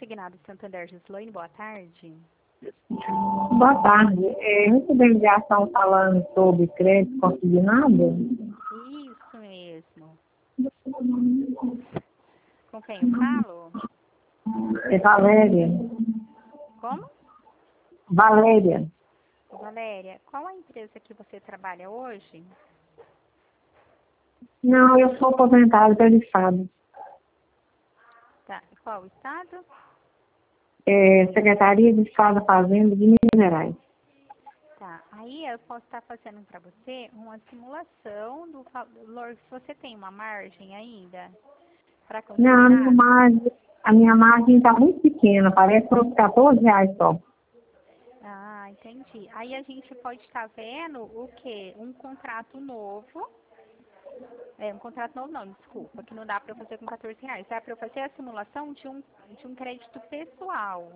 Consignado Santander, Gislaine, boa tarde. Boa tarde. Recebi ligação falando sobre crédito consignado. Isso mesmo. Com quem eu falo? É Valéria. Como? Valéria. Valéria, qual a empresa que você trabalha hoje? Não, eu sou aposentada pelo Estado. Tá. Qual o estado? Secretaria de Estado da Fazenda de Minas Gerais. Tá. Aí eu posso estar fazendo para você uma simulação do valor, se você tem uma margem ainda para Não, consignar. a minha margem está muito pequena, parece que uns R$ 14 só. Ah, entendi. Aí a gente pode estar vendo o quê? Um contrato novo. Um contrato novo não, desculpa, que não dá para eu fazer com R$ 14. Dá para eu fazer a simulação de um crédito pessoal.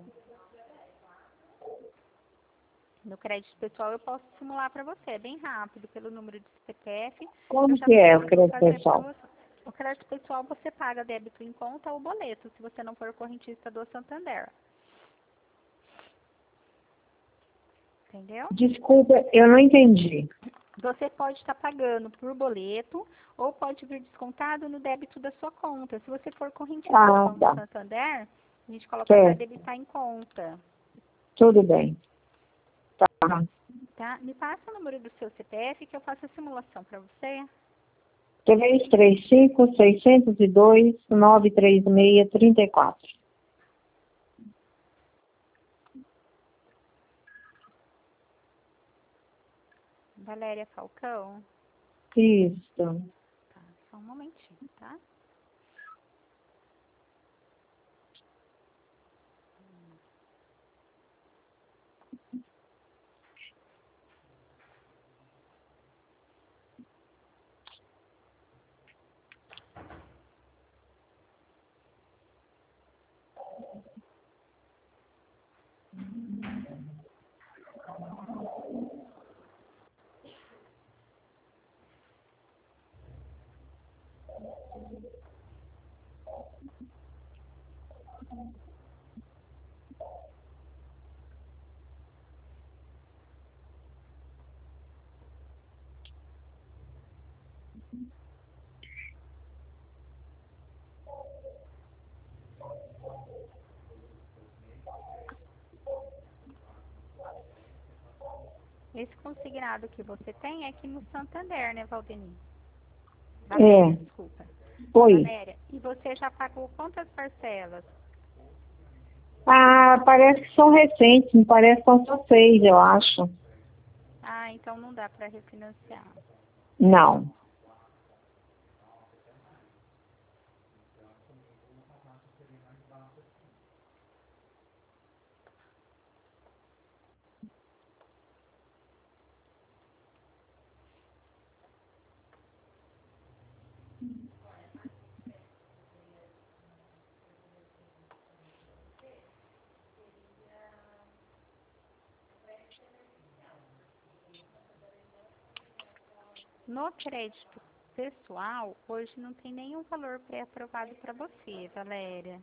No crédito pessoal eu posso simular para você, é bem rápido, pelo número de CPF. Como que é o crédito fazer pra pessoal? você. O crédito pessoal você paga débito em conta ou boleto, se você não for correntista do Santander. Entendeu? Desculpa, eu não entendi. Você pode estar pagando por boleto ou pode vir descontado no débito da sua conta. Se você for correntista do Banco Tá. Santander, a gente coloca para Certo. debitar em conta. Tudo bem. Tá. Tá? Me passa o número do seu CPF que eu faço a simulação para você. 335-602-936-34. Valéria Falcão. Isso. Tá, só um momentinho, tá? Esse consignado que você tem é aqui no Santander, né, Valdemir? Valéria, desculpa. Oi. Valéria, e você já pagou quantas parcelas? Parece que são recentes, me parece que são só 6, eu acho. Ah, então não dá para refinanciar. Não. No crédito pessoal, hoje não tem nenhum valor pré-aprovado para você, Valéria,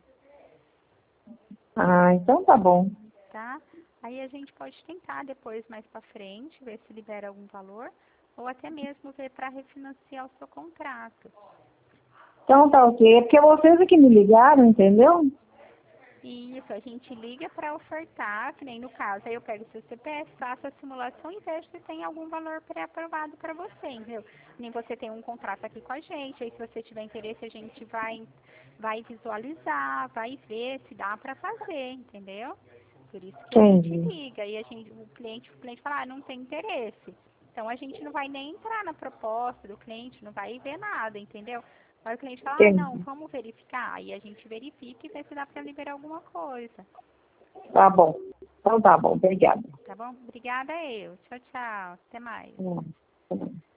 Então tá bom. tá? Aí a gente pode tentar depois, mais para frente, ver se libera algum valor, ou até mesmo ver para refinanciar o seu contrato. Então tá ok. É porque vocês é que me ligaram, entendeu? Isso, a gente liga para ofertar, que nem no caso, aí eu pego o seu CPF, faço a simulação e vejo se tem algum valor pré-aprovado para você, entendeu? Nem você tem um contrato aqui com a gente, aí se você tiver interesse a gente vai visualizar, vai ver se dá para fazer, entendeu? Por isso que a gente Entendi. liga, e o cliente fala, não tem interesse. Então a gente não vai nem entrar na proposta do cliente, não vai ver nada, entendeu? Aí o cliente fala, não, Entendi. vamos verificar. Aí a gente verifica e vê se dá para liberar alguma coisa. Tá bom. Então tá bom. Obrigada. Tá bom? Obrigada eu. Tchau, tchau. Até mais. Tá bom.